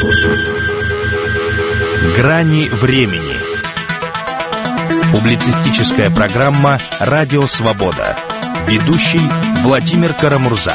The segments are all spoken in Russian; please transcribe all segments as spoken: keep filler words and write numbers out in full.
Грани времени. Публицистическая программа «Радио Свобода». Ведущий Владимир Карамурза.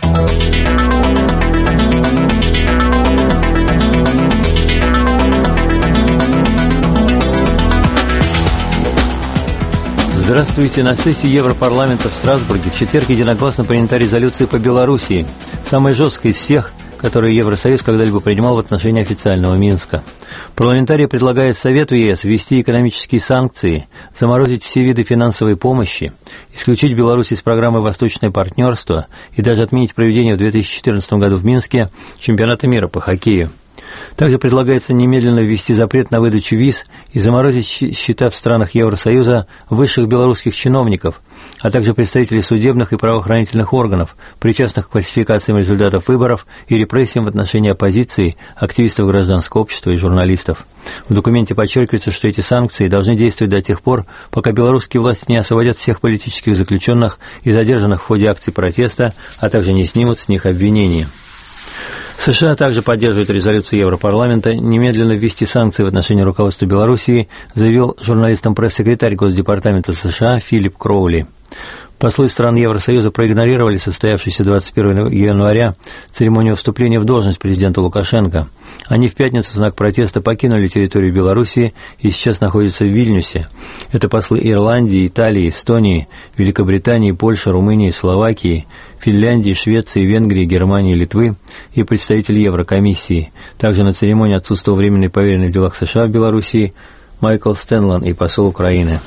Здравствуйте. На сессии Европарламента в Страсбурге в четверг единогласно принята резолюция по Белоруссии, самая жесткая из всех, которые Евросоюз когда-либо принимал в отношении официального Минска. Парламентарии предлагают Совету ЕС ввести экономические санкции, заморозить все виды финансовой помощи, исключить Беларусь из программы «Восточное партнерство» и даже отменить проведение в две тысячи четырнадцатом году в Минске чемпионата мира по хоккею. Также предлагается немедленно ввести запрет на выдачу виз и заморозить счета в странах Евросоюза высших белорусских чиновников, а также представителей судебных и правоохранительных органов, причастных к фальсификациям результатов выборов и репрессиям в отношении оппозиции, активистов гражданского общества и журналистов. В документе подчеркивается, что эти санкции должны действовать до тех пор, пока белорусские власти не освободят всех политических заключенных и задержанных в ходе акций протеста, а также не снимут с них обвинения. США также поддерживает резолюцию Европарламента немедленно ввести санкции в отношении руководства Белоруссии, заявил журналистам пресс-секретарь Госдепартамента США Филипп Кроули. Послы стран Евросоюза проигнорировали состоявшуюся двадцать первого января церемонию вступления в должность президента Лукашенко. Они в пятницу в знак протеста покинули территорию Белоруссии и сейчас находятся в Вильнюсе. Это послы Ирландии, Италии, Эстонии, Великобритании, Польши, Румынии, Словакии, Финляндии, Швеции, Венгрии, Германии, Литвы и представитель Еврокомиссии. Также на церемонии отсутствовал временный поверенный в делах США в Белоруссии Майкл Стэнлон и посол Украины.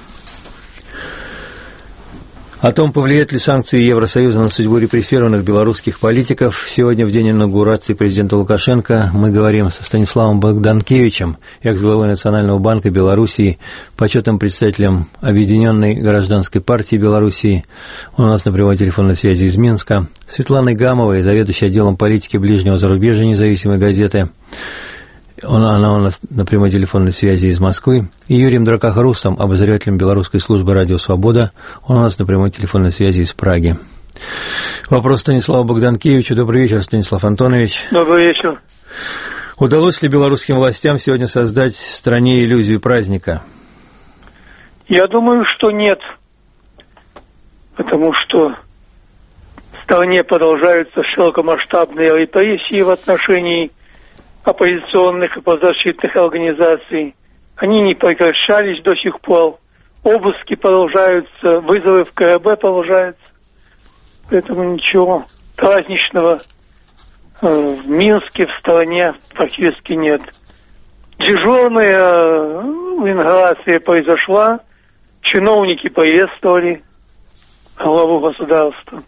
О том, повлияют ли санкции Евросоюза на судьбу репрессированных белорусских политиков, сегодня в день инаугурации президента Лукашенко мы говорим со Станиславом Богданкевичем, экс-главой Национального банка Белоруссии, почетным представителем Объединенной гражданской партии Белоруссии. Он у нас на прямой телефонной связи из Минска. Светланой Гамовой, заведующей отделом политики ближнего зарубежья независимой газеты. Она у нас на прямой телефонной связи из Москвы. И Юрием Дракохрустом, обозревателем белорусской службы «Радио Свобода». Он у нас на прямой телефонной связи из Праги. Вопрос Станиславу Богданкевичу. Добрый вечер, Станислав Антонович. Добрый вечер. Удалось ли белорусским властям сегодня создать в стране иллюзию праздника? Я думаю, что нет. Потому что в стране продолжаются широкомасштабные репрессии в отношении оппозиционных и правозащитных организаций. Они не прекращались до сих пор. Обыски продолжаются, вызовы в ка гэ бэ продолжаются. Поэтому ничего праздничного э, в Минске, в стране практически нет. Дежурная э, инаугурация произошла, чиновники приветствовали главу государства.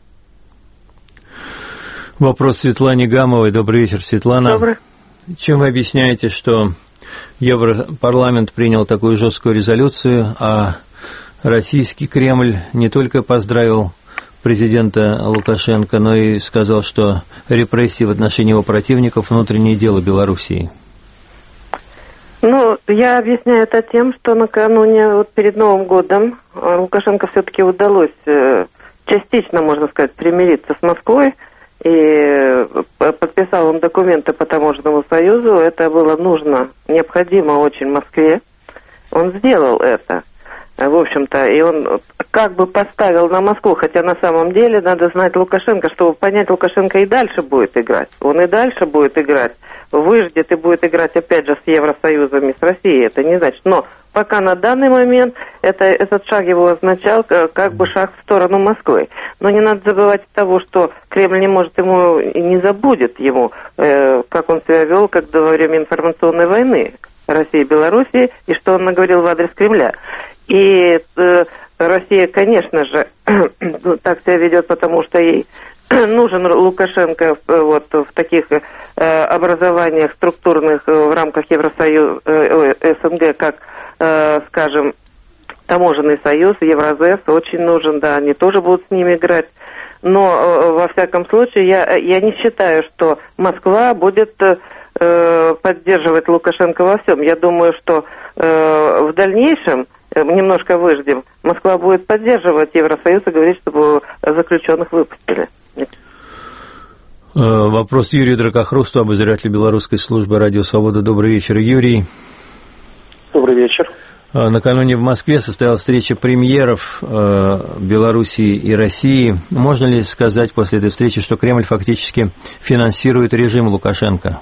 Вопрос Светлане Гамовой. Добрый вечер, Светлана. Добрый. Чем вы объясняете, что Европарламент принял такую жесткую резолюцию, а российский Кремль не только поздравил президента Лукашенко, но и сказал, что репрессии в отношении его противников – внутреннее дело Белоруссии? Ну, я объясняю это тем, что накануне, вот перед Новым годом, Лукашенко все-таки удалось частично, можно сказать, примириться с Москвой, и подписал он документы по таможенному союзу. Это было нужно, необходимо очень Москве. Он сделал это, в общем-то, и он как бы поставил на Москву, хотя на самом деле надо знать Лукашенко, чтобы понять, Лукашенко и дальше будет играть. Он и дальше будет играть, выждет и будет играть опять же с Евросоюзом и с Россией, это не значит. Но пока на данный момент это, этот шаг его означал как, как бы шаг в сторону Москвы. Но не надо забывать того, что Кремль не может ему и не забудет ему, э, как он себя вел, когда во время информационной войны России и Белоруссии, и что он наговорил в адрес Кремля. И э, Россия, конечно же, так себя ведет, потому что ей нужен Лукашенко вот, в таких э, образованиях структурных в рамках Евросоюза, э, эс эн гэ, как, э, скажем, таможенный союз, Евразес, очень нужен, да, они тоже будут с ними играть. Но, э, во всяком случае, я, я не считаю, что Москва будет э, поддерживать Лукашенко во всем. Я думаю, что э, в дальнейшем, э, немножко выждем, Москва будет поддерживать Евросоюз и говорить, чтобы заключенных выпустили. Вопрос Юрию Дракохрусту, обозревателю белорусской службы «Радио Свобода». Добрый вечер, Юрий. Добрый вечер. Накануне в Москве состоялась встреча премьеров Белоруссии и России. Можно ли сказать после этой встречи, что Кремль фактически финансирует режим Лукашенко?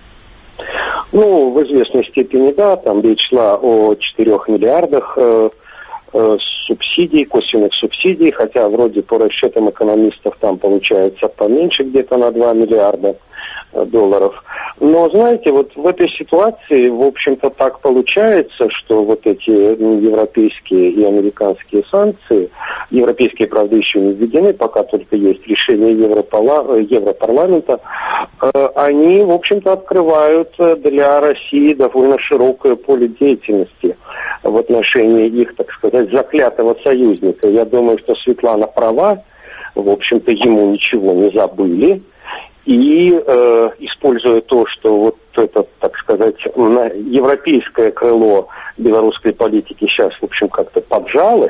Ну, в известной степени да. Там речь шла о четырёх миллиардах э, э, субсидий, косвенных субсидий, хотя вроде по расчетам экономистов там получается поменьше, где-то на два миллиарда долларов. Но, знаете, вот в этой ситуации, в общем-то, так получается, что вот эти европейские и американские санкции, европейские, правда, еще не введены, пока только есть решение Европарла... Европарламента, они, в общем-то, открывают для России довольно широкое поле деятельности в отношении их, так сказать, заклятого союзника. Я думаю, что Светлана права, в общем-то, ему ничего не забыли. И э, используя то, что вот это, так сказать, европейское крыло белорусской политики сейчас, в общем, как-то поджалось,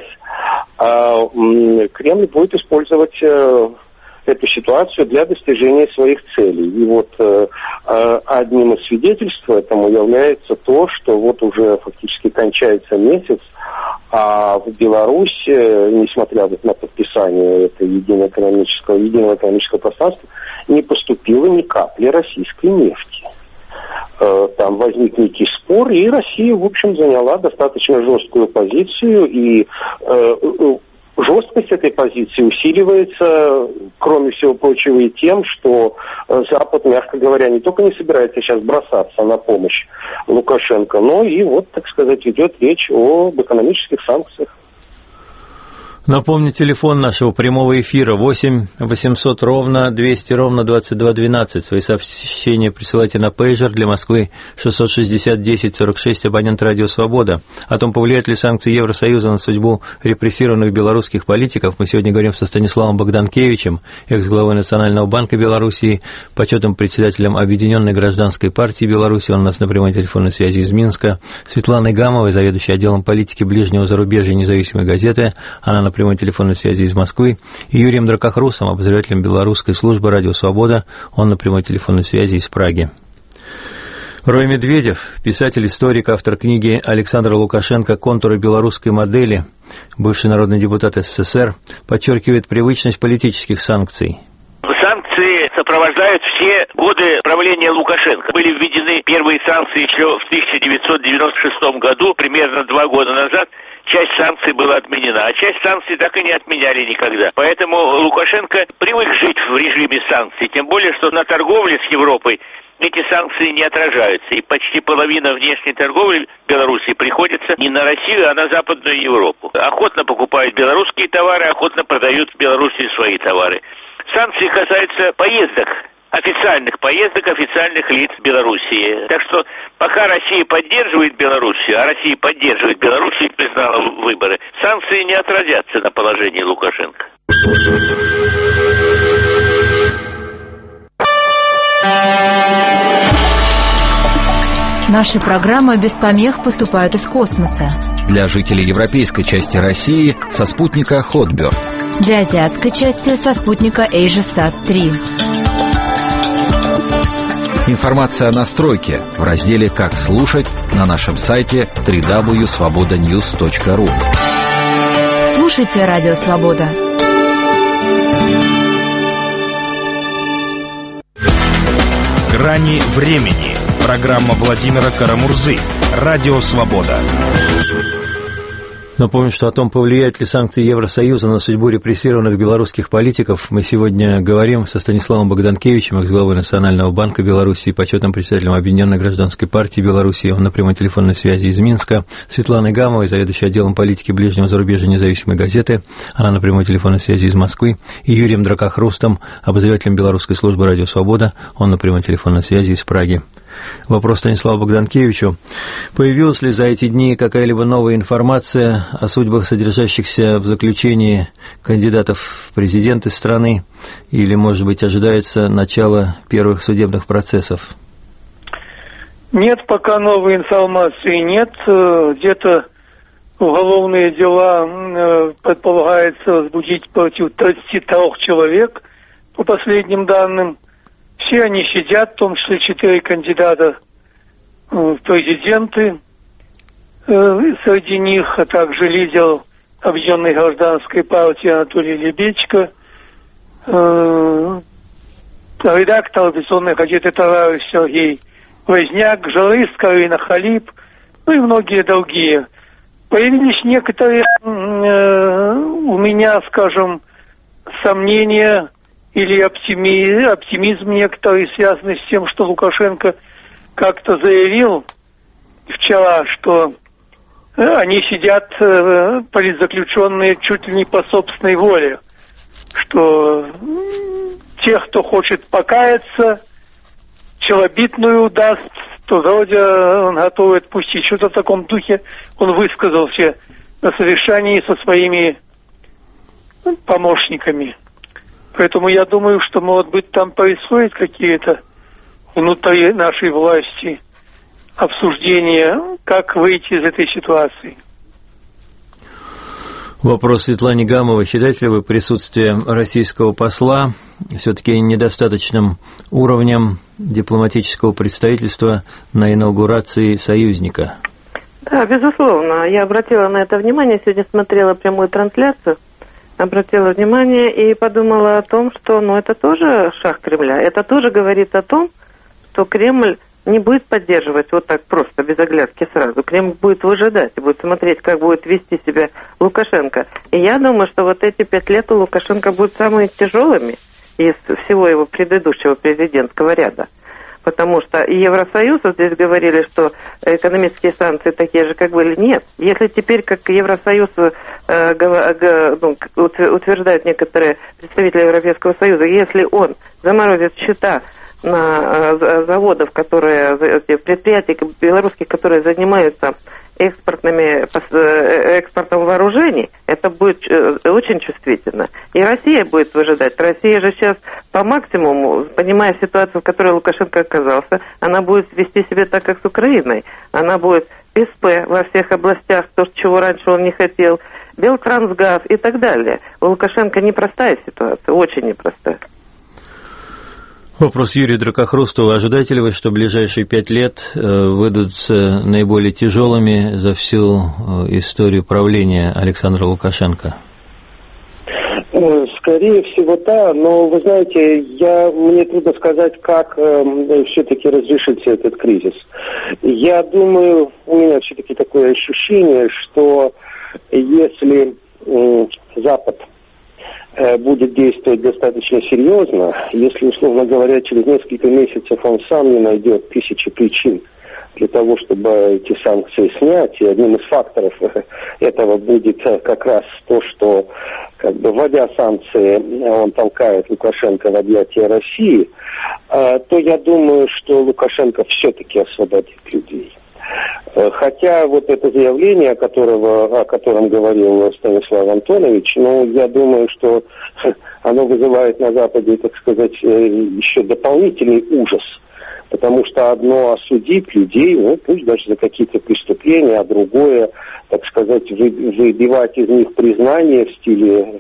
э, Кремль будет использовать э, эту ситуацию для достижения своих целей. И вот э, одним из свидетельств этому является то, что вот уже фактически кончается месяц, а в Беларуси, несмотря вот на подписание этого единого экономического, единого экономического пространства, не поступило ни капли российской нефти. Там возник некий спор, и Россия, в общем, заняла достаточно жесткую позицию, и жесткость этой позиции усиливается, кроме всего прочего, и тем, что Запад, мягко говоря, не только не собирается сейчас бросаться на помощь Лукашенко, но и, вот, так сказать, идет речь об экономических санкциях. Напомню, телефон нашего прямого эфира восемь восемьсот ровно двести ровно двадцать два двенадцать. Свои сообщения присылайте на пейджер для Москвы шестьсот шестьдесят десять сорок шесть, абонент «Радио Свобода». О том, повлияют ли санкции Евросоюза на судьбу репрессированных белорусских политиков, мы сегодня говорим со Станиславом Богданкевичем, экс-главой Национального банка Белоруссии, почетным председателем Объединенной гражданской партии Беларуси. Он у нас на прямой телефонной связи из Минска. Светланой Гамовой, заведующей отделом политики ближнего зарубежья независимой газеты. Она на прямой телефонной связи из Москвы, и Юрием Дракохрустом, обозревателем белорусской службы «Радио Свобода», он на прямой телефонной связи из Праги. Рой Медведев, писатель-историк, автор книги Александра Лукашенко «Контуры белорусской модели», бывший народный депутат СССР, подчеркивает привычность политических санкций. Санкции сопровождают все годы правления Лукашенко. Были введены первые санкции еще в тысяча девятьсот девяносто шестом году, примерно два года назад. Часть санкций была отменена, а часть санкций так и не отменяли никогда. Поэтому Лукашенко привык жить в режиме санкций, тем более, что на торговле с Европой эти санкции не отражаются. И почти половина внешней торговли в Беларуси приходится не на Россию, а на Западную Европу. Охотно покупают белорусские товары, охотно продают в Беларуси свои товары. Санкции касаются поездок, официальных поездок официальных лиц Белоруссии. Так что пока Россия поддерживает Белоруссию, а Россия поддерживает Белоруссию и признала выборы, санкции не отразятся на положении Лукашенко. Наши программы без помех поступают из космоса. Для жителей европейской части России со спутника Хотберд. Для азиатской части со спутника AsiaSat три. Информация о настройке в разделе «Как слушать» на нашем сайте дабл ю дабл ю дабл ю точка свобода ньюс точка ру. Слушайте «Радио Свобода». «Грани времени». Программа Владимира Карамурзы. «Радио Свобода». Напомню, что о том, повлияют ли санкции Евросоюза на судьбу репрессированных белорусских политиков, мы сегодня говорим со Станиславом Богданкевичем, экс-главой Национального банка Беларуси, почетным председателем Объединенной гражданской партии Беларуси. Он на прямой телефонной связи из Минска. Светланой Гамовой, заведующей отделом политики ближнего зарубежья независимой газеты. Она на прямой телефонной связи из Москвы. И Юрием Дракохрустом, обозревателем белорусской службы «Радио Свобода». Он на прямой телефонной связи из Праги. Вопрос Станиславу Богданкевичу. Появилась ли за эти дни какая-либо новая информация о судьбах содержащихся в заключении кандидатов в президенты страны? Или, может быть, ожидается начало первых судебных процессов? Нет, пока новой информации нет. Где-то уголовные дела предполагается возбудить против тридцати трёх человек, по последним данным. Все они сидят, в том числе четыре кандидата в президенты. Среди них, а также лидер Объединенной гражданской партии Анатолий Лебедько, редактор оппозиционной газеты «Товарищ» Сергей Возняк, журналист Карина Халип, ну и многие другие. Появились некоторые э, у меня, скажем, сомнения или оптими, оптимизм некоторый, связанный с тем, что Лукашенко как-то заявил вчера, что э, они сидят, э, политзаключенные, чуть ли не по собственной воле, что тех, кто хочет покаяться, челобитную даст, то вроде он готов отпустить. Что-то в таком духе он высказался на совещании со своими помощниками. Поэтому я думаю, что, может быть, там происходят какие-то внутри нашей власти обсуждения, как выйти из этой ситуации. Вопрос Светлане Гамовой. Считаете ли вы присутствие российского посла все-таки недостаточным уровнем дипломатического представительства на инаугурации союзника? Да, безусловно. Я обратила на это внимание. Сегодня смотрела прямую трансляцию, обратила внимание и подумала о том, что ну, это тоже шаг Кремля. Это тоже говорит о том, что Кремль не будет поддерживать вот так просто, без оглядки сразу. Кремль будет выжидать, будет смотреть, как будет вести себя Лукашенко. И я думаю, что вот эти пять лет у Лукашенко будут самыми тяжелыми из всего его предыдущего президентского ряда. Потому что и Евросоюз, вот здесь говорили, что экономические санкции такие же, как были. Нет. Если теперь, как Евросоюз э, г, ну, утверждают некоторые представители Европейского Союза, если он заморозит счета на заводов, которые, предприятий белорусских, которые занимаются экспортными, экспортом вооружений, это будет очень чувствительно. И Россия будет выжидать. Россия же сейчас по максимуму, понимая ситуацию, в которой Лукашенко оказался, она будет вести себя так, как с Украиной. Она будет СП во всех областях, то, чего раньше он не хотел, Белтрансгаз и так далее. У Лукашенко непростая ситуация, очень непростая. Вопрос Юрию Дракохрустову. Ожидаете ли вы, что ближайшие пять лет выйдутся наиболее тяжелыми за всю историю правления Александра Лукашенко? Скорее всего, да, но, вы знаете, я, мне трудно сказать, как э, все-таки разрешится этот кризис. Я думаю, у меня все-таки такое ощущение, что если э, Запад будет действовать достаточно серьезно, если, условно говоря, через несколько месяцев он сам не найдет тысячи причин для того, чтобы эти санкции снять, и одним из факторов этого будет как раз то, что, как бы, вводя санкции, он толкает Лукашенко в объятия России, то я думаю, что Лукашенко все-таки освободит людей. Хотя вот это заявление, о, которого, о котором говорил Станислав Антонович, ну, я думаю, что оно вызывает на Западе, так сказать, еще дополнительный ужас. Потому что одно осудить людей, ну, пусть даже за какие-то преступления, а другое, так сказать, выбивать из них признание в стиле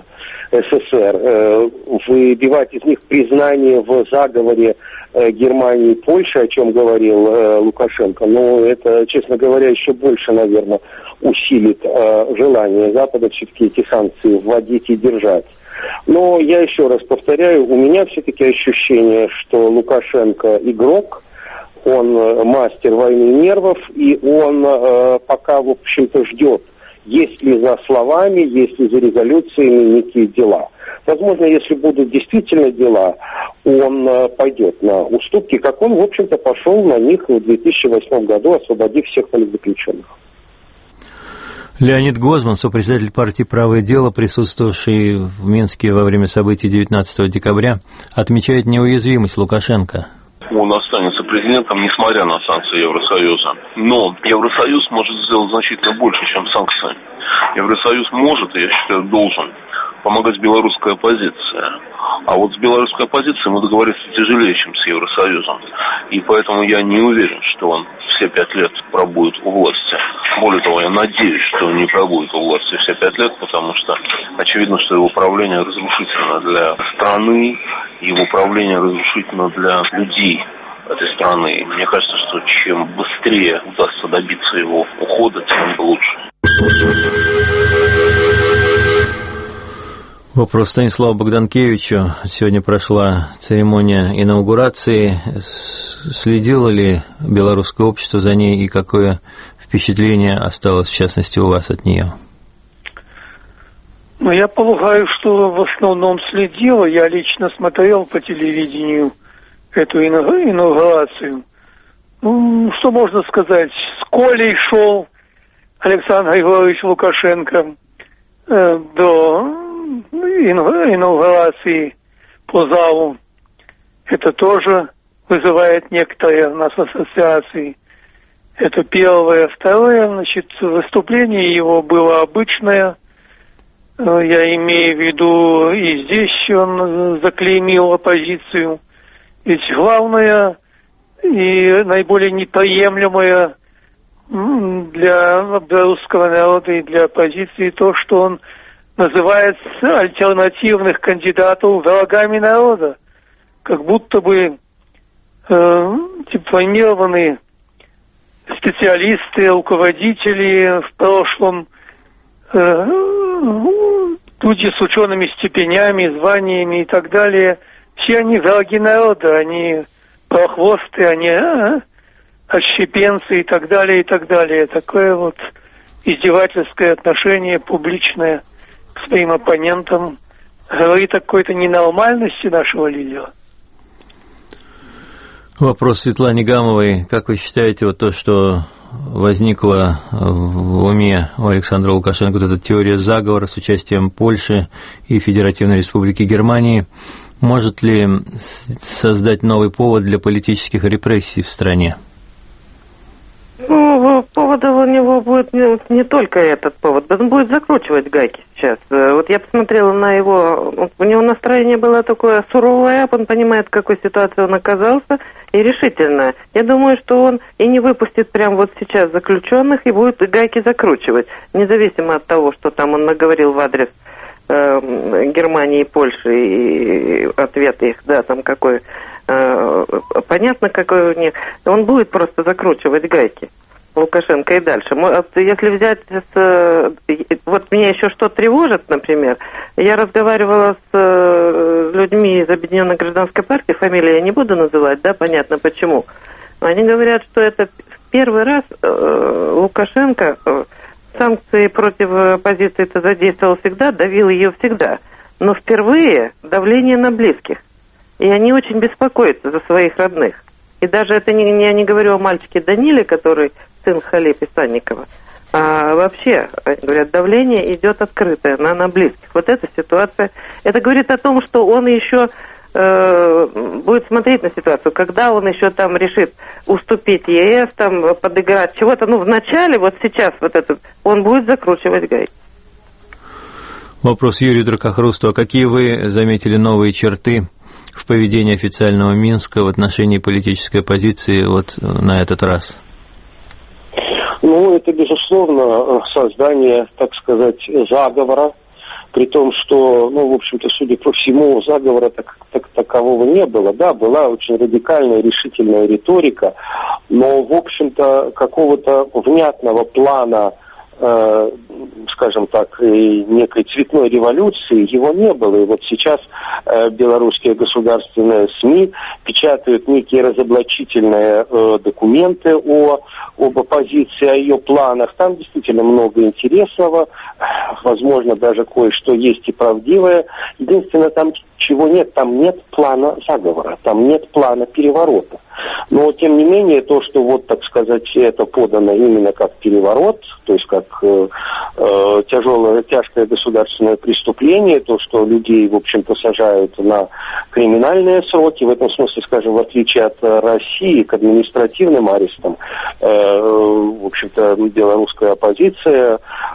СССР, выбивать из них признание в заговоре Германии и Польши, о чем говорил э, Лукашенко, но это, честно говоря, еще больше, наверное, усилит э, желание Запада все-таки эти санкции вводить и держать. Но я еще раз повторяю, у меня все-таки ощущение, что Лукашенко игрок, он мастер войны нервов, и он э, пока, в общем-то, ждет, есть ли за словами, есть ли за резолюциями некие дела. Возможно, если будут действительно дела, он э, пойдет на уступки, как он, в общем-то, пошел на них в две тысячи восьмом году, освободив всех политзаключенных. Леонид Гозман, сопредседатель партии «Правое дело», присутствовавший в Минске во время событий девятнадцатого декабря, отмечает неуязвимость Лукашенко. Он останется президентом, несмотря на санкции Евросоюза. Но Евросоюз может сделать значительно больше, чем санкции. Евросоюз может, я считаю, должен помогать белорусской оппозиции. А вот с белорусской оппозицией мы договориться тяжелее, чем с Евросоюзом. И поэтому я не уверен, что он все пять лет пробудет у власти. Более того, я надеюсь, что не пробудет у власти все пять лет, потому что очевидно, что его правление разрушительно для страны, его правление разрушительно для людей этой страны. Мне кажется, что чем быстрее удастся добиться его ухода, тем лучше. Вопрос Станиславу Богданкевичу. Сегодня прошла церемония инаугурации. Следило ли белорусское общество за ней и какое впечатление осталось, в частности, у вас от нее? Ну, я полагаю, что в основном следила. Я лично смотрел по телевидению эту инаугурацию. Ну, что можно сказать? С Колей шел Александр Григорьевич Лукашенко э, до инаугурации по залу. Это тоже вызывает некоторые у нас ассоциации. Это первое. Второе, значит, выступление его было обычное. Я имею в виду, и здесь он заклеймил оппозицию. Ведь главное и наиболее неприемлемое для белорусского народа и для оппозиции то, что он называет альтернативных кандидатов врагами народа. Как будто бы э, дипломированные специалисты, руководители в прошлом, э, люди с учеными степенями, званиями и так далее, все они враги народа, они прохвосты, они а, отщепенцы и так далее, и так далее. Такое вот издевательское отношение публичное к своим оппонентам говорит о какой-то ненормальности нашего лидера. Вопрос Светлане Гамовой. Как вы считаете, вот то, что возникла в уме у Александра Лукашенко, вот эта теория заговора с участием Польши и Федеративной Республики Германии, может ли создать новый повод для политических репрессий в стране? Ну, поводов у него будет не, не только этот повод, он будет закручивать гайки сейчас. Вот я посмотрела на его, у него настроение было такое суровое, он понимает, в какой ситуации он оказался, и решительное. Я думаю, что он и не выпустит прямо вот сейчас заключенных, и будет гайки закручивать, независимо от того, что там он наговорил в адрес э, Германии и Польши, и ответ их, да, там какой... Понятно, какой у них. Он будет просто закручивать гайки, Лукашенко, и дальше. Если взять с... Вот меня еще что тревожит, например, я разговаривала с людьми из Объединенной гражданской партии, фамилии я не буду называть, да, понятно почему. Они говорят, что это в первый раз Лукашенко санкции против оппозиции-то задействовал всегда, давил ее всегда. Но впервые давление на близких. И они очень беспокоятся за своих родных. И даже это не, не, я не говорю о мальчике Даниле, который сын Халепи Санникова, а вообще, говорят, давление идет открытое на, на близких. Вот эта ситуация, это говорит о том, что он еще э, будет смотреть на ситуацию, когда он еще там решит уступить ЕС, там, подыграть чего-то. Ну, вначале, вот сейчас, вот этот, он будет закручивать гайки. Вопрос Юрию Дракохрусту. А какие вы заметили новые черты в поведении официального Минска в отношении политической оппозиции вот на этот раз? Ну, это, безусловно, создание, так сказать, заговора, при том, что, ну, в общем-то, судя по всему, заговора так, так, такового не было. Да, была очень радикальная, решительная риторика, но, в общем-то, какого-то внятного плана, э, скажем так, некой цветной революции его не было. И вот сейчас э, белорусские государственные СМИ печатают некие разоблачительные э, документы о, об оппозиции, о ее планах. Там действительно много интересного, возможно, даже кое-что есть и правдивое. Единственное, там чего нет, там нет плана заговора, там нет плана переворота. Но, тем не менее, то, что, вот, так сказать, это подано именно как переворот, то есть как э, э, тяжелое, тяжкое государственное преступление, то, что людей, в общем-то, сажают на криминальные сроки, в этом смысле, скажем, в отличие от России, к административным арестам, э, в общем-то, белорусская оппозиция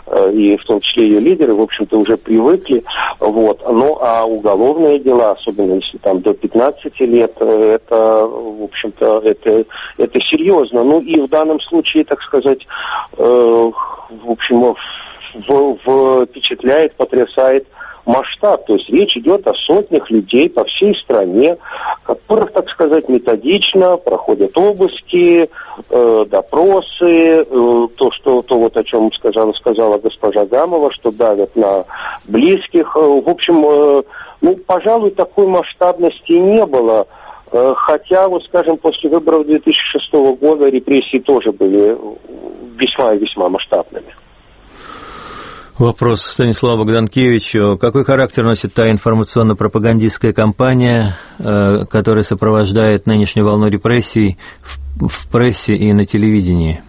и в том числе ее лидеры, в общем-то, уже привыкли. Вот. Ну, а уголовные дела, особенно если там до пятнадцати лет, это, в общем-то, это, это серьезно. Ну, и в данном случае, так сказать, э, в общем, в, в, впечатляет, потрясает масштаб. То есть речь идет о сотнях людей по всей стране, которых, так сказать, методично проходят обыски, э, допросы, э, то, что, то вот о чем сказала, сказала госпожа Гамова, что давят на близких. В общем, э, ну, пожалуй, такой масштабности не было. Э, хотя, вот, скажем, после выборов две тысячи шестого года репрессии тоже были весьма и весьма масштабными. Вопрос Станиславу Богданкевичу. Какой характер носит та информационно-пропагандистская кампания, которая сопровождает нынешнюю волну репрессий в, в прессе и на телевидении?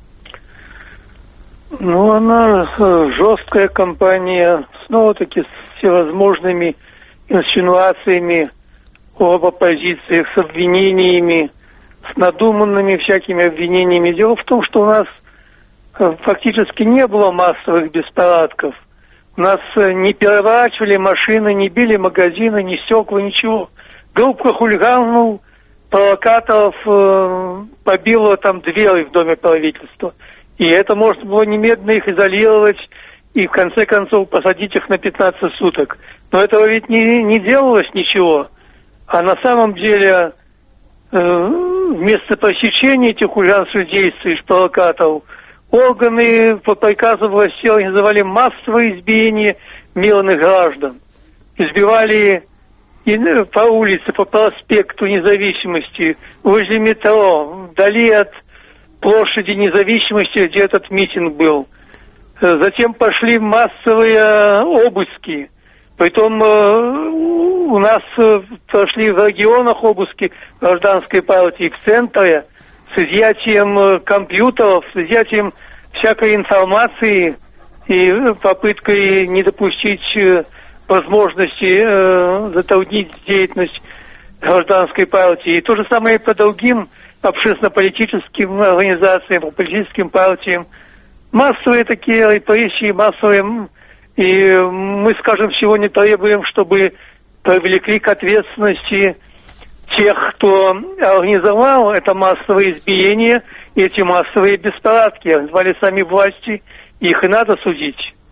Ну, она жесткая кампания, снова-таки с всевозможными инсинуациями об оппозициях, с обвинениями, с надуманными всякими обвинениями. Дело в том, что у нас фактически не было массовых беспорядков. У нас не переворачивали машины, не били магазины, ни стекла, ничего. Группа хулиганов, провокаторов э, побила там двери в Доме правительства. И это можно было немедленно их изолировать и в конце концов посадить их на пятнадцать суток. Но этого ведь не, не делалось ничего. А на самом деле э, вместо пресечения этих хулиганских действий, провокаторов, органы по приказу властей организовали массовые избиения мирных граждан. Избивали и по улице, по проспекту Независимости, возле метро, вдали от площади Независимости, где этот митинг был. Затем пошли массовые обыски. Притом у нас прошли в регионах обыски гражданской партии, в центре, с изъятием компьютеров, с изъятием всякой информации и попыткой не допустить возможности э, затруднить деятельность гражданской партии. И то же самое по другим общественно-политическим организациям, по политическим партиям. Массовые такие репрессии, массовые. И мы, скажем, сегодня требуем, чтобы привлекли к ответственности тех, кто организовал это массовое избиение, эти массовые беспорядки. Организовали сами власти, их и надо судить.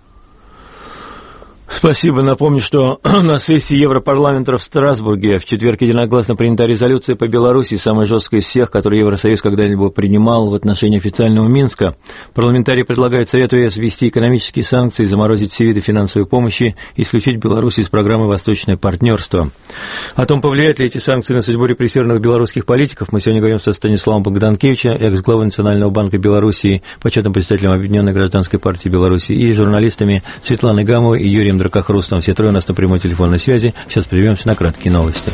Спасибо. Напомню, что на сессии Европарламента в Страсбурге в четверг единогласно принята резолюция по Беларуси, самая жесткая из всех, которую Евросоюз когда-либо принимал в отношении официального Минска. Парламентарии предлагают Совету ЕС ввести экономические санкции, заморозить все виды финансовой помощи и исключить Беларусь из программы «Восточное партнерство». О том, повлияют ли эти санкции на судьбу репрессированных белорусских политиков, мы сегодня говорим со Станиславом Богданкевичем, экс-главой Национального банка Беларуси, почетным председателем Объединенной гражданской партии Беларуси, и журналистами Светланой Гамовой и Юрием Дракохрустом. Все трое у нас на прямой телефонной связи. Сейчас прервемся на краткие новости.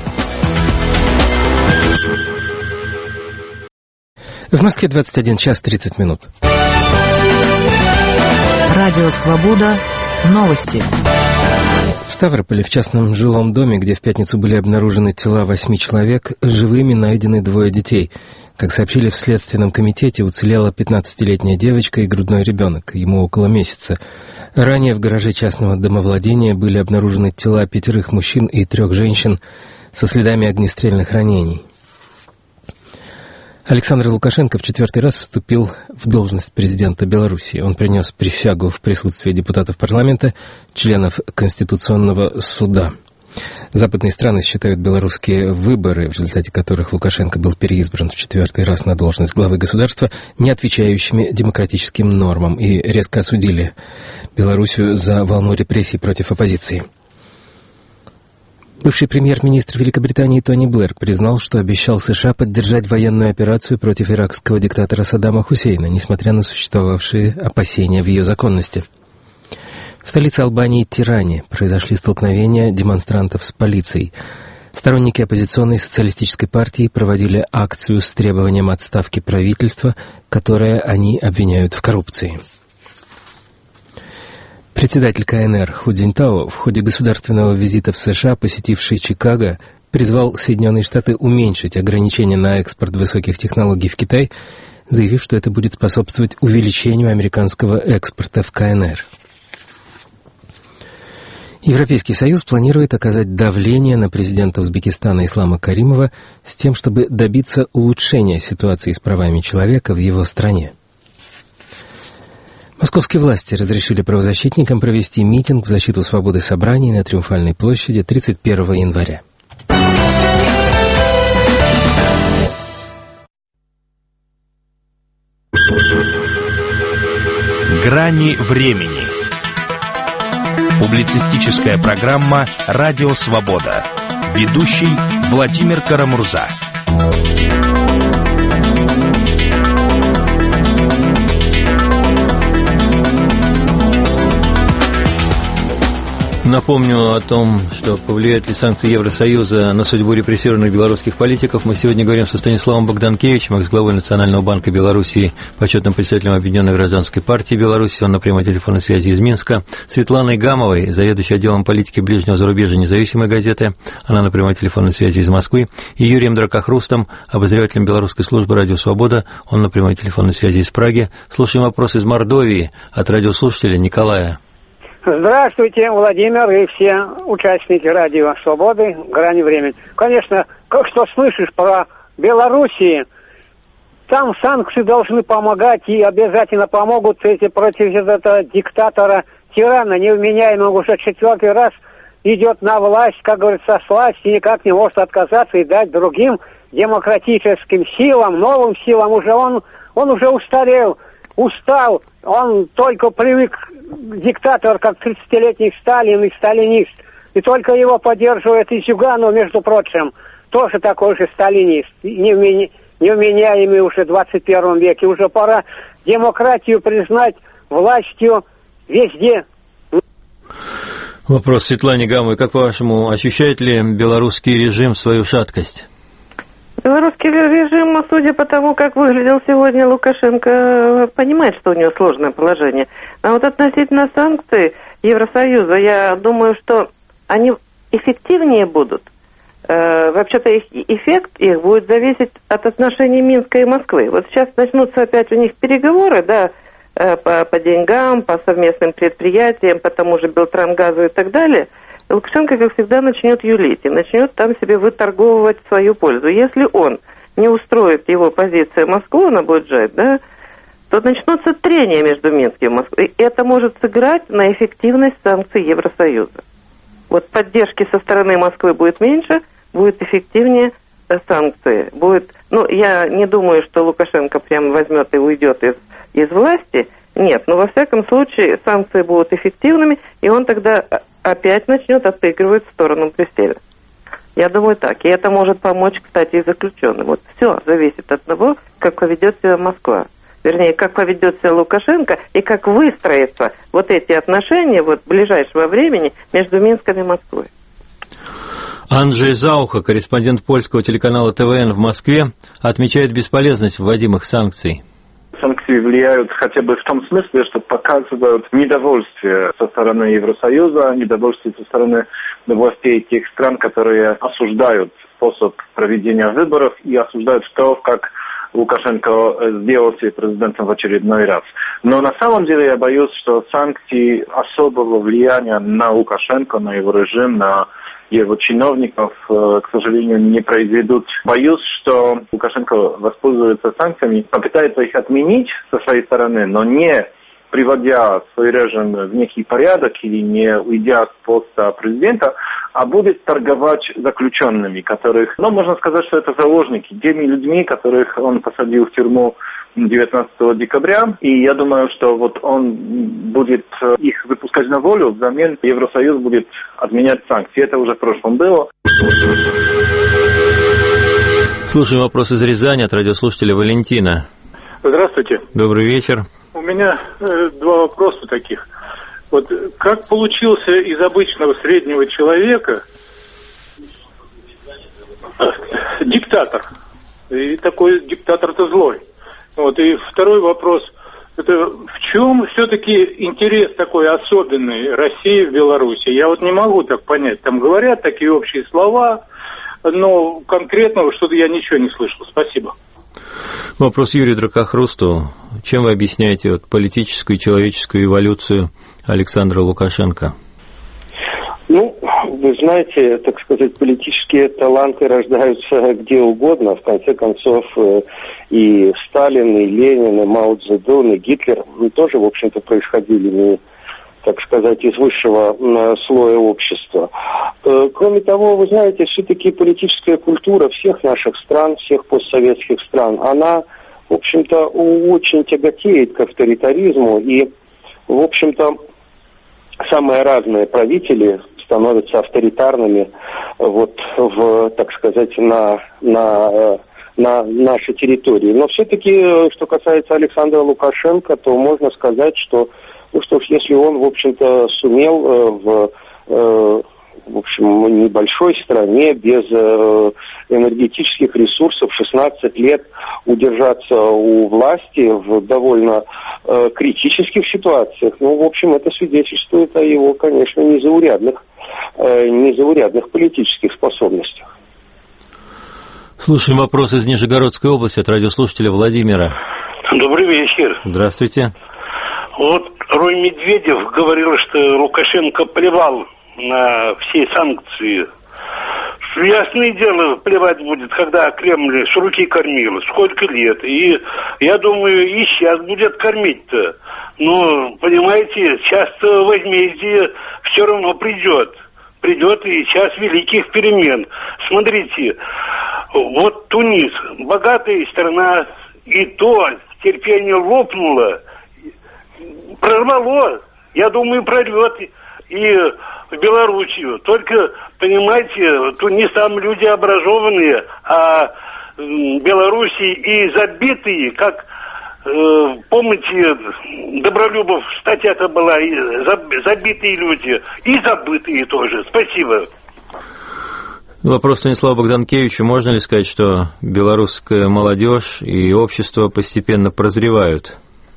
В Москве двадцать один час тридцать минут. Радио «Свобода». Новости. В Ставрополе в частном жилом доме, где в пятницу были обнаружены тела восьми человек, живыми найдены двое детей. Как сообщили в Следственном комитете, уцелела пятнадцатилетняя девочка и грудной ребенок, ему около месяца. Ранее в гараже частного домовладения были обнаружены тела пятерых мужчин и трех женщин со следами огнестрельных ранений. Александр Лукашенко в четвертый раз вступил в должность президента Беларуси. Он принес присягу в присутствии депутатов парламента, членов Конституционного суда. Западные страны считают белорусские выборы, в результате которых Лукашенко был переизбран в четвертый раз на должность главы государства, не отвечающими демократическим нормам, и резко осудили Белоруссию за волну репрессий против оппозиции. Бывший премьер-министр Великобритании Тони Блэр признал, что обещал США поддержать военную операцию против иракского диктатора Саддама Хусейна, несмотря на существовавшие опасения в ее законности. В столице Албании Тиране произошли столкновения демонстрантов с полицией. Сторонники оппозиционной социалистической партии проводили акцию с требованием отставки правительства, которое они обвиняют в коррупции. Председатель ка эн эр Ху Цзиньтао в ходе государственного визита в США, посетивший Чикаго, призвал Соединенные Штаты уменьшить ограничения на экспорт высоких технологий в Китай, заявив, что это будет способствовать увеличению американского экспорта в ка эн эр. Европейский Союз планирует оказать давление на президента Узбекистана Ислама Каримова с тем, чтобы добиться улучшения ситуации с правами человека в его стране. Московские власти разрешили правозащитникам провести митинг в защиту свободы собраний на Триумфальной площади тридцать первого января. Грани времени. Публицистическая программа «Радио Свобода». Ведущий Владимир Карамурза. Напомню о том, что повлияют ли санкции Евросоюза на судьбу репрессированных белорусских политиков. Мы сегодня говорим со Станиславом Богданкевичем, экс-главой Национального банка Белоруссии, почетным председателем Объединенной гражданской партии Беларуси. Он на прямой телефонной связи из Минска. Светланой Гамовой, заведующей отделом политики ближнего зарубежья независимой газеты. Она на прямой телефонной связи из Москвы. И Юрием Дракохрустом, обозревателем белорусской службы «Радио Свобода». Он на прямой телефонной связи из Праги. Слушаем вопрос из Мордовии от радиослушателя Николая. Здравствуйте, Владимир и все участники «Радио Свободы», «Грани времени». Конечно, как что слышишь про Белоруссию, там санкции должны помогать и обязательно помогут эти против этого диктатора, тирана, невменяемого уже четвертый раз идет на власть, как говорится, с власти, никак не может отказаться и дать другим демократическим силам, новым силам. Уже он, он уже устарел, устал, он только привык диктатор, как тридцатилетний Сталин и сталинист. И только его поддерживает и Зюганов, между прочим, тоже такой же сталинист, невменяемый уже в двадцать первом веке. Уже пора демократию признать властью везде. Вопрос Светлане Гамовой. Как по-вашему, ощущает ли белорусский режим свою шаткость? Белорусский режим, судя по тому, как выглядел сегодня Лукашенко, понимает, что у него сложное положение. А вот относительно санкций Евросоюза, я думаю, что они эффективнее будут. Э, вообще-то их, эффект их будет зависеть от отношений Минска и Москвы. Вот сейчас начнутся опять у них переговоры, да, э, по, по деньгам, по совместным предприятиям, по тому же Белтрангазу и так далее. Лукашенко, как всегда, начнет юлить и начнет там себе выторговывать в свою пользу. Если он не устроит его позиция Москву, она будет жать, да, то начнутся трения между Минском и Москвой. И это может сыграть на эффективность санкций Евросоюза. Вот поддержки со стороны Москвы будет меньше, будет эффективнее санкции. Будет, ну, я не думаю, что Лукашенко прямо возьмет и уйдет из, из власти. Нет, но во всяком случае санкции будут эффективными, и он тогда опять начнет отыгрывать в сторону Брюсселя. Я думаю так. И это может помочь, кстати, и заключенным. Вот все зависит от того, как поведет себя Москва. Вернее, как поведет себя Лукашенко и как выстроятся вот эти отношения вот ближайшего времени между Минском и Москвой. Анджей Зауха, корреспондент польского телеканала тэ вэ эн в Москве, отмечает бесполезность вводимых санкций. Санкции влияют хотя бы в том смысле, что показывают недовольствие со стороны Евросоюза, недовольствие со стороны властей тех стран, которые осуждают способ проведения выборов и осуждают то, как Лукашенко сделал себя президентом в очередной раз. Но на самом деле я боюсь, что санкции особого влияния на Лукашенко, на его режим, на его чиновников, к сожалению, не произведут. Боюсь, что Лукашенко воспользуется санкциями, попытается их отменить со своей стороны, но не приводя свой режим в некий порядок или не уйдя с поста президента, а будет торговать заключенными, которых, ну, можно сказать, что это заложники, теми людьми, которых он посадил в тюрьму девятнадцатого декабря, и я думаю, что вот он будет их выпускать на волю, взамен Евросоюз будет отменять санкции. Это уже в прошлом было. Слушаем вопрос из Рязани от радиослушателя Валентина. Здравствуйте. Добрый вечер. У меня э, два вопроса таких. Вот как получился из обычного среднего человека э, диктатор? И такой диктатор-то злой. Вот, и второй вопрос, это в чем все-таки интерес такой особенный России в Беларуси? Я вот не могу так понять. Там говорят такие общие слова, но конкретного что-то я ничего не слышал. Спасибо. Вопрос Юрию Дракохрусту. Чем вы объясняете вот политическую и человеческую эволюцию Александра Лукашенко? Ну, вы знаете, так сказать, политические таланты рождаются где угодно. В конце концов, и Сталин, и Ленин, и Мао Цзэдун, и Гитлер тоже, в общем-то, происходили не, так сказать, из высшего слоя общества. Кроме того, вы знаете, все-таки политическая культура всех наших стран, всех постсоветских стран, она, в общем-то, очень тяготеет к авторитаризму, и, в общем-то, самые разные правители становятся авторитарными вот в, так сказать, на, на, на нашей территории. Но все-таки, что касается Александра Лукашенко, то можно сказать, что, ну что ж, если он, в общем-то, сумел э, в, э, в общем, небольшой стране без э, энергетических ресурсов шестнадцать лет удержаться у власти в довольно э, критических ситуациях, ну, в общем, это свидетельствует о его, конечно, незаурядных незаурядных политических способностях. Слушаем вопрос из Нижегородской области от радиослушателя Владимира. Добрый вечер. Здравствуйте. Вот Рой Медведев говорил, что Лукашенко плевал на все санкции. Ясное дело, плевать будет, когда Кремль с руки кормил, сколько лет. И я думаю, и сейчас будет кормить-то. Но, понимаете, часто возмездие все равно придет. Придет и час великих перемен. Смотрите, вот Тунис, богатая страна, и то терпение лопнуло, прорвало, я думаю, прорвет и в Белоруссию. Только, понимаете, Тунис там люди образованные, а Белоруссии и забитые, как, э, помните, Добролюбов статья-то была, и забитые люди, и забытые тоже. Спасибо. Вопрос Станиславу Богданкевичу. Можно ли сказать, что белорусская молодежь и общество постепенно прозревают?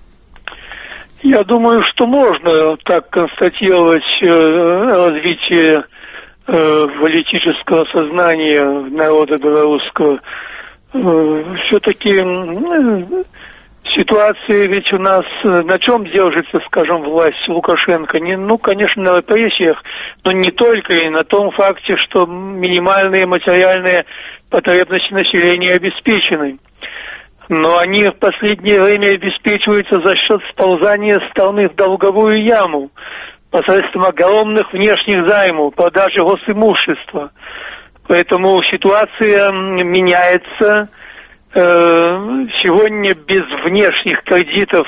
Я думаю, что можно так констатировать э, развитие э, политического сознания народа белорусского. Э, все-таки э, ситуация ведь у нас, на чем держится, скажем, власть Лукашенко? Не, ну, конечно, на репрессиях, но не только, и на том факте, что минимальные материальные потребности населения обеспечены. Но они в последнее время обеспечиваются за счет сползания страны в долговую яму, посредством огромных внешних займов, продажи госимущества. Поэтому ситуация меняется. Сегодня без внешних кредитов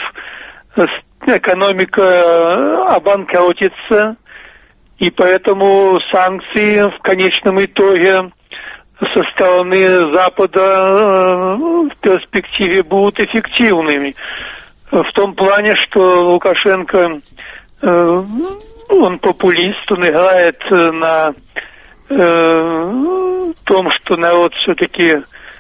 экономика обанкротится, и поэтому санкции в конечном итоге со стороны Запада в перспективе будут эффективными. В том плане, что Лукашенко, он популист, он играет на том, что народ все-таки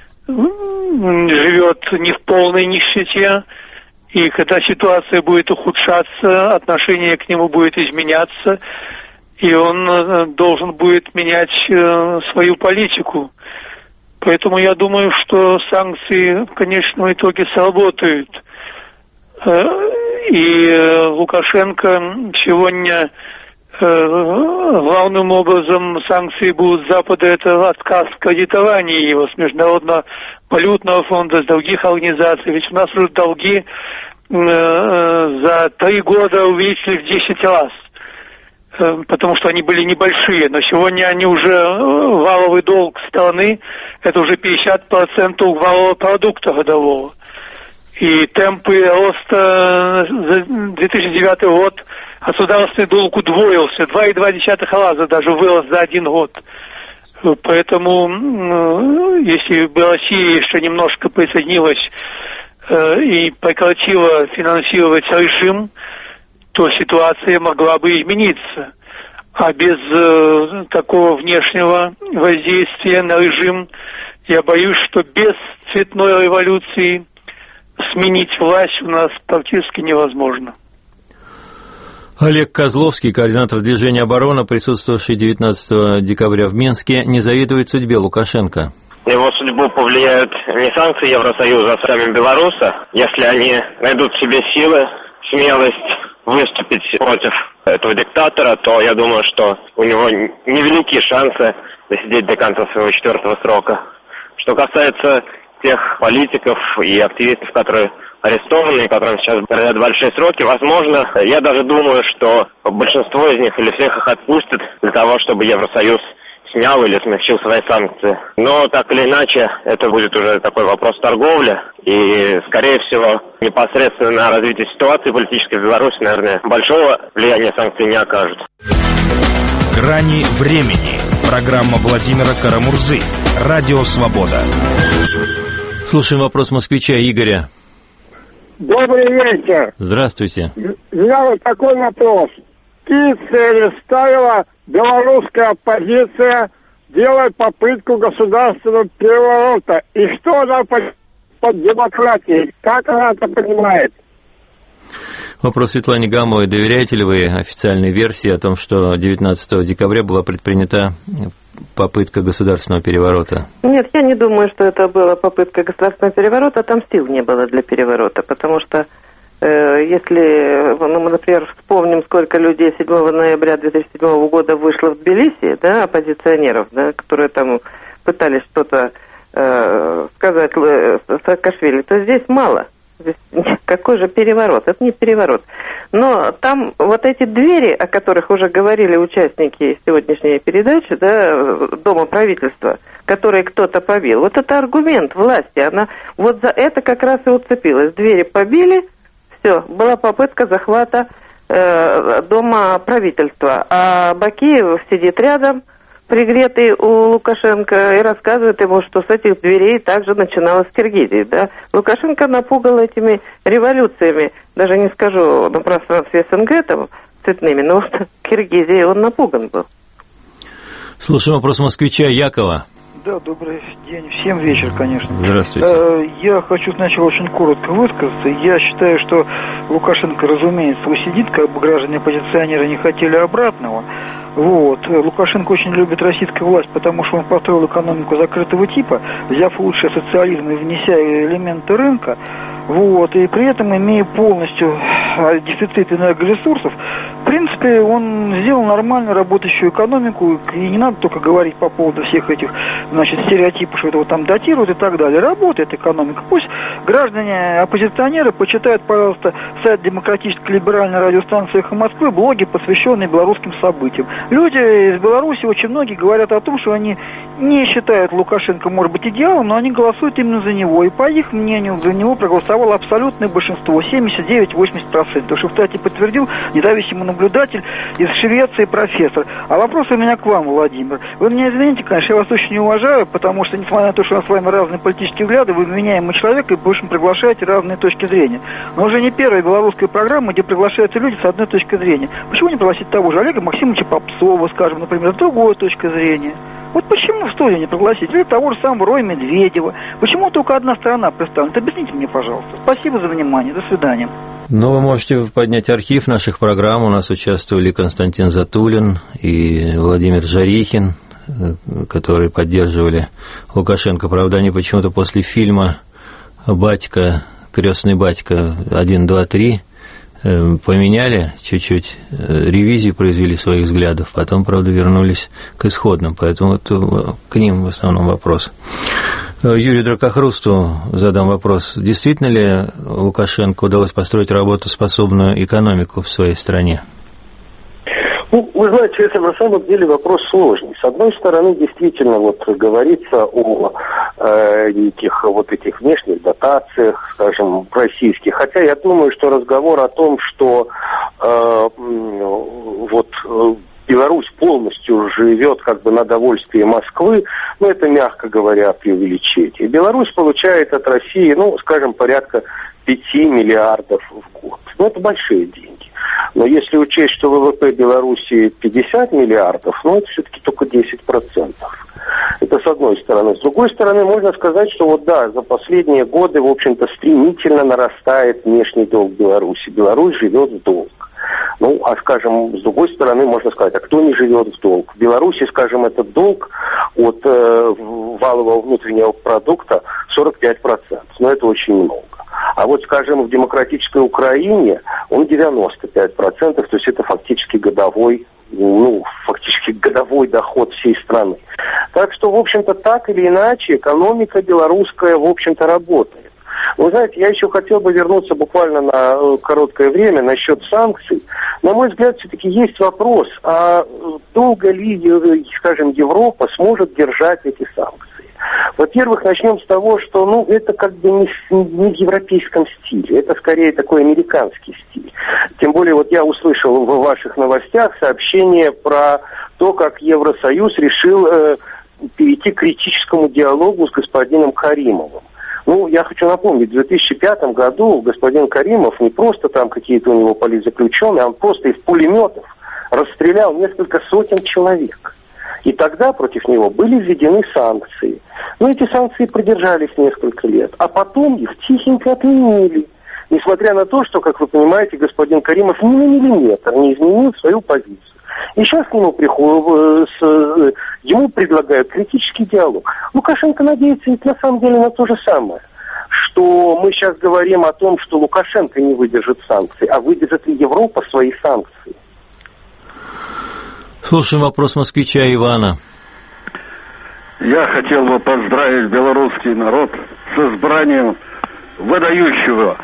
живет не в полной нищете, и когда ситуация будет ухудшаться, отношение к нему будет изменяться, и он должен будет менять свою политику. Поэтому я думаю, что санкции в конечном итоге сработают. И Лукашенко сегодня главным образом санкции будут с Запада, это отказ в кредитовании его с Международного валютного фонда, с других организаций. Ведь у нас уже долги за три года увеличили в десять раз. Потому что они были небольшие, но сегодня они уже, валовый долг страны, это уже пятьдесят процентов валового продукта годового. И темпы роста за две тысячи девятый год государственный долг удвоился, два и два десятых раза даже вырос за один год. Поэтому, если бы Россия еще немножко присоединилась и прекратила финансировать режим, то ситуация могла бы измениться. А без э, такого внешнего воздействия на режим, я боюсь, что без цветной революции сменить власть у нас практически невозможно. Олег Козловский, координатор движения «Оборона», присутствовавший девятнадцатого декабря в Минске, не завидует судьбе Лукашенко. его судьбу повлияют не санкции Евросоюза, а сами белорусы. Если они найдут в себе силы, смелость выступить против этого диктатора, то я думаю, что у него невеликие шансы досидеть до конца своего четвертого срока. Что касается тех политиков и активистов, которые арестованы, которым сейчас грозят большие сроки, возможно, я даже думаю, что большинство из них или всех их отпустят для того, чтобы Евросоюз снял или смягчил свои санкции. Но так или иначе, это будет уже такой вопрос торговли, и, скорее всего, непосредственно на развитие ситуации политической в Беларуси, наверное, большого влияния санкции не окажут. «Грани времени». Программа Владимира Карамурзы. Радио «Свобода». Слушаем вопрос москвича Игоря. Добрый вечер. Здравствуйте. У меня вот такой вопрос. Какие цели ставила белорусская оппозиция делать попытку государственного переворота? И что она под, под демократией? Как она это понимает? Вопрос Светлане Гамовой. Доверяете ли вы официальной версии о том, что девятнадцатого декабря была предпринята попытка государственного переворота? Нет, я не думаю, что это была попытка государственного переворота. Там сил не было для переворота, потому что э, если, ну, мы, например, вспомним, сколько людей седьмого ноября две тысячи седьмого года вышло в Тбилиси, да, оппозиционеров, да, которые там пытались что-то э, сказать Саакашвили, то здесь мало. Какой же переворот? Это не переворот. Но там вот эти двери, о которых уже говорили участники сегодняшней передачи, да, Дома правительства, которые кто-то побил, вот это аргумент власти. Она вот за это как раз и уцепилась. Двери побили, все, была попытка захвата э, Дома правительства. А Бакиев сидит рядом, пригретый у Лукашенко, и рассказывает ему, что с этих дверей также начиналась Киргизия, да. Лукашенко напугал этими революциями, даже не скажу на пространстве СНГ там цветными, но вот Киргизией он напуган был. Слушаем вопрос москвича Якова. Да, добрый день. Всем вечер, конечно. Здравствуйте. Я хочу сначала очень коротко высказаться. Я считаю, что Лукашенко, разумеется, усидит, как бы граждане-оппозиционеры не хотели обратного. Вот. Лукашенко очень любит российскую власть, потому что он построил экономику закрытого типа, взяв лучшее социализм и внеся элементы рынка. Вот. И при этом, имея полностью дефицит энергоресурсов, в принципе, он сделал нормальную работающую экономику, и не надо только говорить по поводу всех этих, значит, стереотипов, что это вот там датируют и так далее. Работает экономика. Пусть граждане-оппозиционеры почитают, пожалуйста, сайт демократической либеральной радиостанции «Эхо Москвы», блоги, посвященные белорусским событиям. Люди из Беларуси, очень многие, говорят о том, что они не считают Лукашенко, может быть, идеалом, но они голосуют именно за него. И по их мнению, за него проголосовало абсолютное большинство, семьдесят девять - восемьдесят процентов. Что, кстати, подтвердил независимый наблюдатель из Швеции, профессор. А вопрос у меня к вам, Владимир. Вы меня извините, конечно, я вас очень уважаю, потому что, несмотря на то, что у нас с вами разные политические взгляды, вы меняемый человек и, в общем, приглашаете разные точки зрения. Но уже не первая белорусская программа, где приглашаются люди с одной точки зрения. Почему не пригласить того же Олега Максимовича Попцова, скажем, например, с другой точки зрения? Вот почему в студию не пригласить? Или того же самого Роя Медведева? Почему только одна сторона представлена? Объясните мне, пожалуйста. Спасибо за внимание. До свидания. Ну, вы можете поднять архив наших программ. У нас участвовали Константин Затулин и Владимир Жарихин, которые поддерживали Лукашенко. Правда, они почему-то после фильма «Батька», «Крестный батька» один, два, три поменяли чуть-чуть, ревизию произвели своих взглядов, потом, правда, вернулись к исходным, поэтому вот к ним в основном вопрос. Юрию Дракохрусту задам вопрос. Действительно ли Лукашенко удалось построить работоспособную экономику в своей стране? Ну, вы знаете, это на самом деле вопрос сложный. С одной стороны, действительно, вот говорится о э, неких вот этих внешних дотациях, скажем, российских. Хотя я думаю, что разговор о том, что э, вот э, Беларусь полностью живет как бы на довольствие Москвы, ну, это, мягко говоря, преувеличение. Беларусь получает от России, ну, скажем, порядка пяти миллиардов в год. Ну, это большие деньги. Но если учесть, что ВВП Беларуси пятьдесят миллиардов, ну, это все-таки только десять процентов. Это с одной стороны. С другой стороны, можно сказать, что вот да, за последние годы, в общем-то, стремительно нарастает внешний долг Беларуси. Беларусь живет в долг. Ну, а, скажем, с другой стороны, можно сказать, а кто не живет в долг? В Беларуси, скажем, этот долг от э, валового внутреннего продукта сорок пять процентов. Но это очень много. А вот, скажем, в демократической Украине он девяносто пять процентов, то есть это фактически годовой, ну, фактически годовой доход всей страны. Так что, в общем-то, так или иначе, экономика белорусская, в общем-то, работает. Вы знаете, я еще хотел бы вернуться буквально на короткое время насчет санкций. На мой взгляд, все-таки есть вопрос, а долго ли, скажем, Европа сможет держать эти санкции? Во-первых, начнем с того, что, ну, это как бы не, не в европейском стиле, это скорее такой американский стиль. Тем более, вот я услышал в ваших новостях сообщение про то, как Евросоюз решил э, перейти к критическому диалогу с господином Каримовым. Ну, я хочу напомнить, в две тысячи пятом году господин Каримов не просто там какие-то у него политзаключенные, а он просто из пулеметов расстрелял несколько сотен человек. И тогда против него были введены санкции. Но эти санкции продержались несколько лет, а потом их тихенько отменили. Несмотря на то, что, как вы понимаете, господин Каримов ни на миллиметр не изменил свою позицию. И сейчас к нему приходят, с, ему предлагают критический диалог. Лукашенко надеется ведь на самом деле на то же самое. Что мы сейчас говорим о том, что Лукашенко не выдержит санкций, а выдержит ли Европа свои санкции? Слушаем вопрос москвича Ивана. Я хотел бы поздравить белорусский народ с избранием выдающего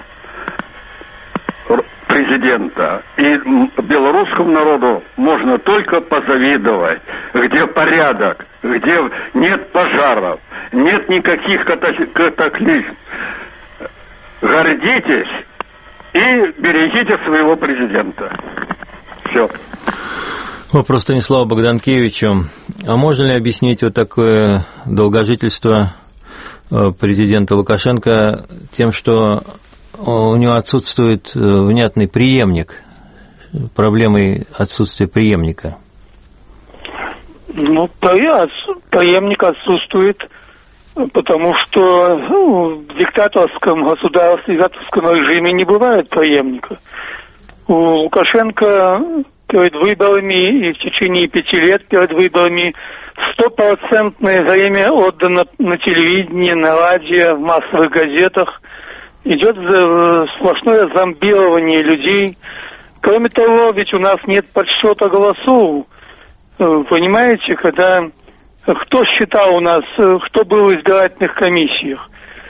президента. И белорусскому народу можно только позавидовать, где порядок, где нет пожаров, нет никаких катаклизм. Гордитесь и берегите своего президента. Все. Вопрос Станиславу Богданкевичу. А можно ли объяснить вот такое долгожительство президента Лукашенко тем, что у него отсутствует внятный преемник, проблемой отсутствия преемника? Ну, преемник отсутствует, потому что ну, в диктаторском государстве, в диктаторском режиме не бывает преемника. У Лукашенко перед выборами и в течение пяти лет перед выборами стопроцентное время отдано на телевидении, на радио, в массовых газетах. Идет сплошное зомбирование людей. Кроме того, ведь у нас нет подсчета голосов. Понимаете, когда... Кто считал у нас, кто был в избирательных комиссиях?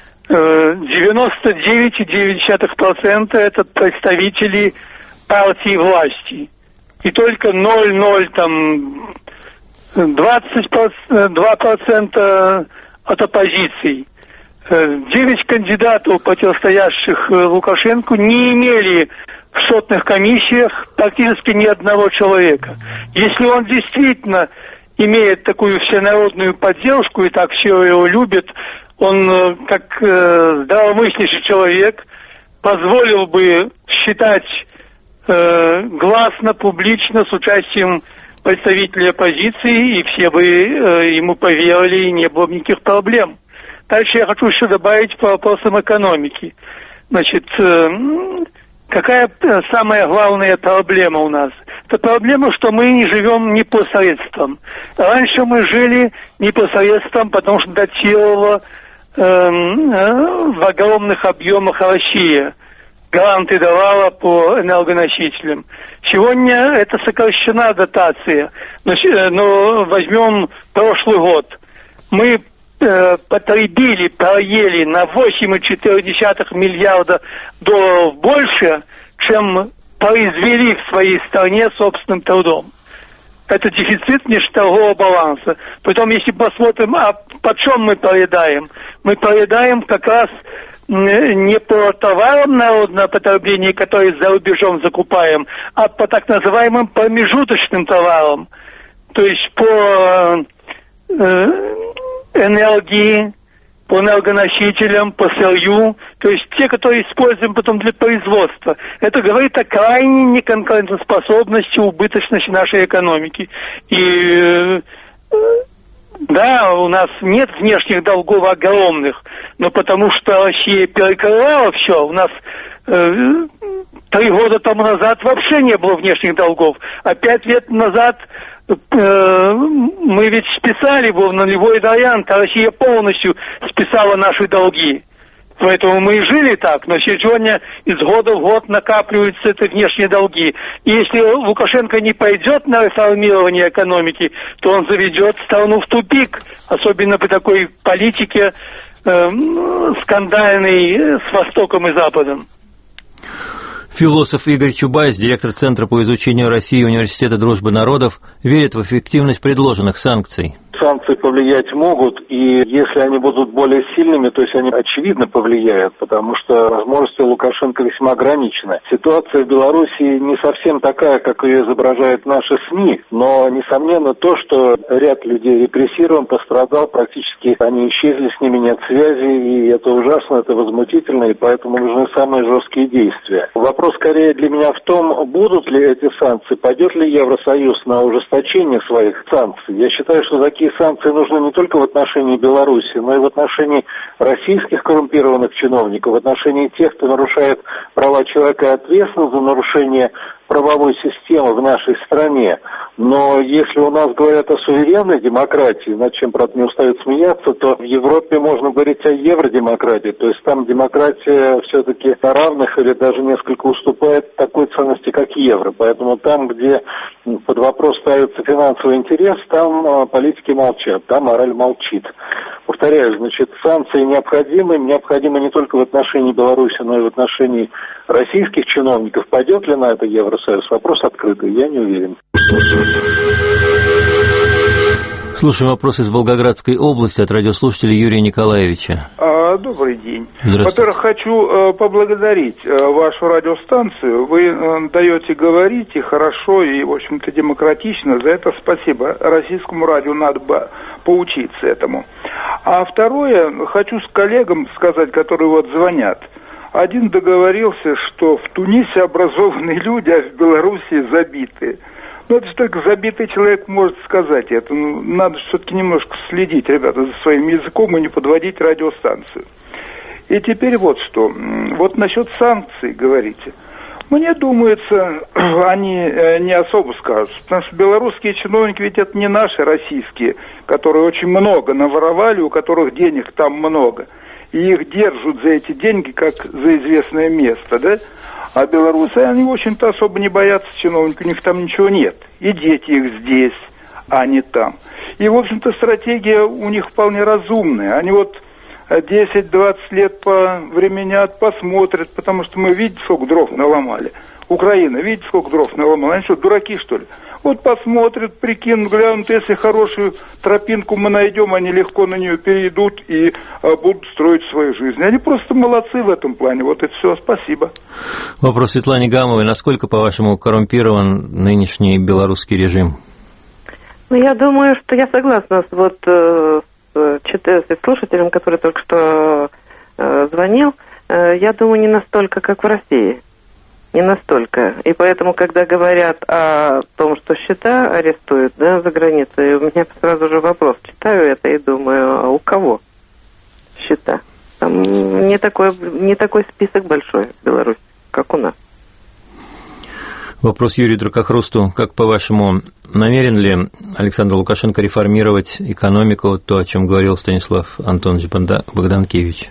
девяносто девять целых девять десятых процента это представители партии власти. И только ноль целых там двадцать два процента от оппозиции. Девять кандидатов, противостоящих Лукашенко, не имели в сотных комиссиях практически ни одного человека. Если он действительно имеет такую всенародную поддержку и так все его любят, он, как э, здравомыслящий человек, позволил бы считать э, гласно, публично, с участием представителей оппозиции, и все бы э, ему поверили, и не было бы никаких проблем. Дальше я хочу еще добавить по вопросам экономики. Значит, э, какая самая главная проблема у нас? Это проблема, что мы не живем непосредством. Раньше мы жили непосредством, потому что датировала э, э, в огромных объемах Россия. Гранты давала по энергоносителям. Сегодня это сокращена дотация. Но, но возьмем прошлый год. Мы э, потребили, проели на восемь целых четыре десятых миллиарда долларов больше, чем произвели в своей стране собственным трудом. Это дефицит внешнеторгового баланса. Потом, если посмотрим, а по чем мы проедаем? Мы проедаем как раз не по товарам народного потребления, которые за рубежом закупаем, а по так называемым промежуточным товарам. То есть по э, энергии, по энергоносителям, по сырью, то есть те, которые используем потом для производства. Это говорит о крайней неконкурентоспособности, убыточности нашей экономики. И да, у нас нет внешних долгов огромных, но потому что Россия перекрывала все, у нас э, три года тому назад вообще не было внешних долгов, а пять лет назад э, мы ведь списали, был нулевой вариант, а Россия полностью списала наши долги. Поэтому мы и жили так, но сегодня из года в год накапливаются эти внешние долги. И если Лукашенко не пойдет на реформирование экономики, то он заведет страну в тупик, особенно при такой политике э, скандальной с Востоком и Западом. Философ Игорь Чубайс, директор Центра по изучению России Университета дружбы народов, верит в эффективность предложенных санкций. Санкции повлиять могут, и если они будут более сильными, то есть они очевидно повлияют, потому что возможности Лукашенко весьма ограничены. Ситуация в Белоруссии не совсем такая, как ее изображают наши СМИ, но, несомненно, то, что ряд людей репрессирован, пострадал, практически они исчезли, с ними нет связи, и это ужасно, это возмутительно, и поэтому нужны самые жесткие действия. Вопрос скорее для меня в том, будут ли эти санкции, пойдет ли Евросоюз на ужесточение своих санкций. Я считаю, что такие санкции нужны не только в отношении Беларуси, но и в отношении российских коррумпированных чиновников, в отношении тех, кто нарушает права человека и ответственен за нарушение правовой системы в нашей стране. Но если у нас говорят о суверенной демократии, над чем, правда, не устают смеяться, то в Европе можно говорить о евродемократии. То есть там демократия все-таки на равных или даже несколько уступает такой ценности, как евро. Поэтому там, где под вопрос ставится финансовый интерес, там политики молчат, там мораль молчит. Повторяю, значит, санкции необходимы, необходимы не только в отношении Беларуси, но и в отношении российских чиновников. Пойдет ли на это Евросоюз? Вопрос открытый, я не уверен. Слушаем вопрос из Волгоградской области от радиослушателя Юрия Николаевича. А, добрый день. Во-первых, хочу э, поблагодарить э, вашу радиостанцию. Вы э, даете говорить и хорошо, и, в общем-то, демократично. За это спасибо. Российскому радио надо бы поучиться этому. А второе, хочу с коллегам сказать, которые вот звонят. Один договорился, что в Тунисе образованные люди, а в Белоруссии забитые. Ну, это только забитый человек может сказать это. Ну, надо все-таки немножко следить, ребята, за своим языком и не подводить радиостанцию. И теперь вот что. Вот насчет санкций говорите. Мне думается, они не особо скажут. Потому что белорусские чиновники ведь это не наши российские, которые очень много наворовали, у которых денег там много. И их держат за эти деньги, как за известное место, да? А белорусы, они, в общем-то, особо не боятся чиновников, у них там ничего нет. И дети их здесь, а не там. И, в общем-то, стратегия у них вполне разумная. Они вот десять-двадцать лет повременят, посмотрят, потому что мы, видите, сколько дров наломали. Украина, видите, сколько дров наломала? Они что, дураки, что ли? Вот посмотрят, прикинут, глянут, если хорошую тропинку мы найдем, они легко на нее перейдут и а, будут строить свою жизнь. Они просто молодцы в этом плане. Вот это все. Спасибо. Вопрос Светлане Гамовой. Насколько, по-вашему, коррумпирован нынешний белорусский режим? Ну, я думаю, что я согласна с, вот, с, с слушателем, который только что э, звонил. Э, я думаю, не настолько, как в России. Не настолько. И поэтому, когда говорят о том, что счета арестуют, да, за границей, у меня сразу же вопрос. Читаю это и думаю, а у кого счета? Там не такой, не такой список большой в Беларуси, как у нас. Вопрос Юрию Дракохрусту. Как, по-вашему, намерен ли Александр Лукашенко реформировать экономику, то, о чем говорил Станислав Антонович Богданкевич?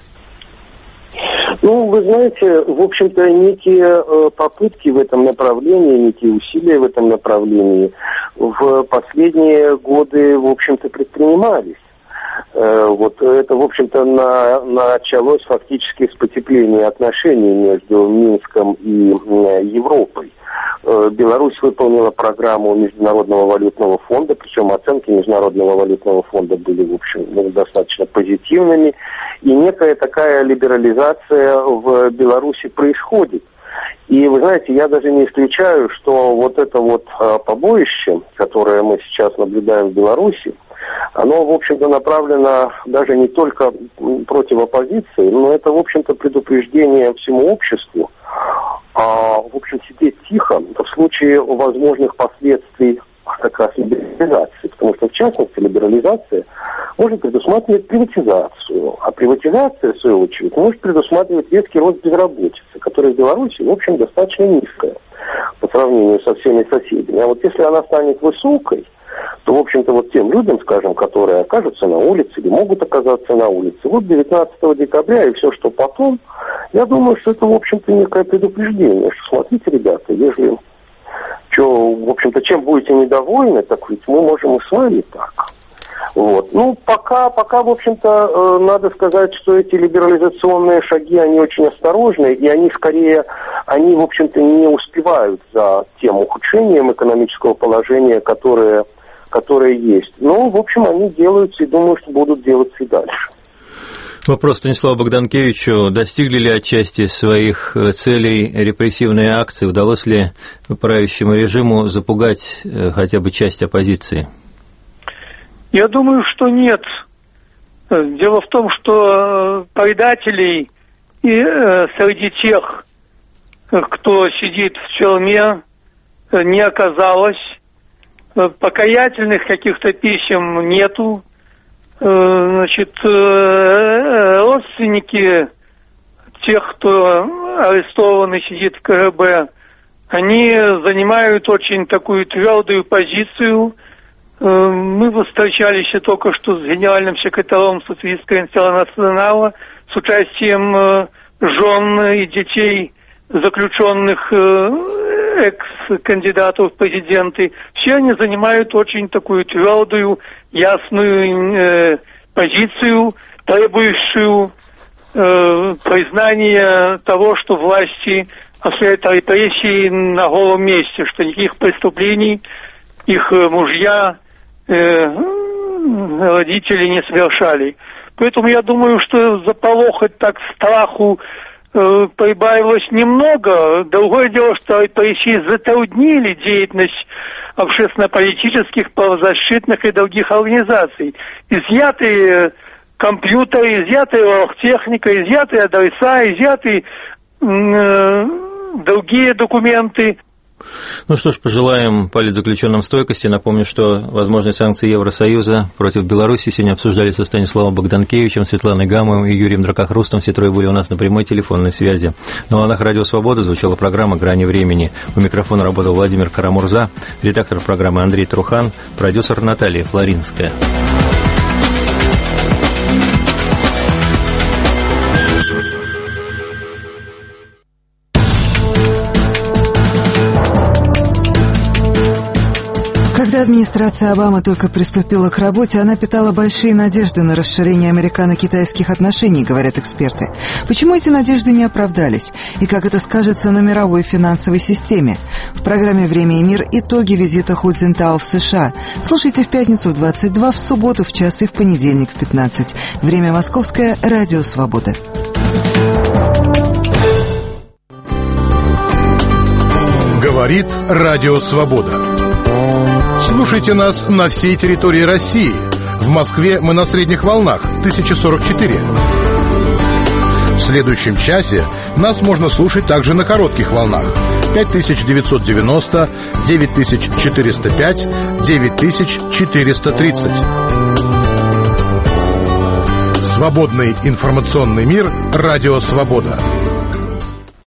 Ну, вы знаете, в общем-то, некие э, попытки в этом направлении, некие усилия в этом направлении в последние годы, в общем-то, предпринимались. Э, вот это, в общем-то, на, началось фактически с потепления отношений между Минском и э, Европой. Э, Беларусь выполнила программу Международного валютного фонда, причем оценки Международного валютного фонда были, в общем, ну, достаточно позитивными. И некая такая либерализация в Беларуси происходит. И вы знаете, я даже не исключаю, что вот это вот а, побоище, которое мы сейчас наблюдаем в Беларуси, оно, в общем-то, направлено даже не только против оппозиции, но это, в общем-то, предупреждение всему обществу, а, в общем, сидеть тихо в случае возможных последствий как раз либерализации. Потому что, в частности, либерализация может предусматривать приватизацию. А приватизация, в свою очередь, может предусматривать резкий рост безработицы, которая в Беларуси, в общем, достаточно низкая по сравнению со всеми соседями. А вот если она станет высокой, то, в общем-то, вот тем людям, скажем, которые окажутся на улице или могут оказаться на улице, вот девятнадцатого декабря и все, что потом, я думаю, что это, в общем-то, некое предупреждение, что, смотрите, ребята, если, что, в общем-то, чем будете недовольны, так ведь мы можем и с вами так. Вот. Ну, пока, пока, в общем-то, э, надо сказать, что эти либерализационные шаги, они очень осторожные, и они скорее, они, в общем-то, не успевают за тем ухудшением экономического положения, которое, которое есть. Но, в общем, они делаются и думаю, что будут делаться и дальше. Вопрос Станиславу Богданкевичу. Достигли ли отчасти своих целей репрессивные акции? Удалось ли правящему режиму запугать хотя бы часть оппозиции? Я думаю, что нет. Дело в том, что предателей и э, среди тех, кто сидит в тюрьме, не оказалось. Покаятельных каких-то писем нету. Значит, родственники тех, кто арестован и сидит в ка гэ бэ, они занимают очень такую твердую позицию. Мы встречались только что с генеральным секретарем Социалистического интернационала с участием жен и детей заключенных экс-кандидатов в президенты. Все они занимают очень такую твердую, ясную позицию, требующую признания того, что власти осуществляют репрессии на голом месте, что никаких преступлений их мужья, э, родители не совершали. Поэтому я думаю, что заполохать так страху э, прибавилось немного. Другое дело, что репрессии затруднили деятельность общественно-политических, правозащитных и других организаций. Изъяты компьютеры, изъяты техника, изъяты адреса, изъяты э, другие документы. Ну что ж, пожелаем политзаключенным стойкости. Напомню, что возможные санкции Евросоюза против Беларуси сегодня обсуждались со Станиславом Богданкевичем, Светланой Гамовым и Юрием Дракохрустом. Все трое были у нас на прямой телефонной связи. На волнах Радио Свобода звучала программа «Грани времени». У микрофона работал Владимир Карамурза, редактор программы Андрей Трухан, продюсер Наталья Флоринская. Когда администрация Обамы только приступила к работе, она питала большие надежды на расширение американо-китайских отношений, говорят эксперты. Почему эти надежды не оправдались? И как это скажется на мировой финансовой системе? В программе «Время и мир» итоги визита Ху Цзиньтао в США. Слушайте в пятницу в двадцать два, в субботу в час и в понедельник в пятнадцать. Время московское, Радио Свобода. Говорит Радио Свобода. Слушайте нас на всей территории России. В Москве мы на средних волнах тысяча сорок четыре. В следующем часе нас можно слушать также на коротких волнах пять тысяч девятьсот девяносто, девять тысяч четыреста пять, девять тысяч четыреста тридцать. Свободный информационный мир. Радио Свобода.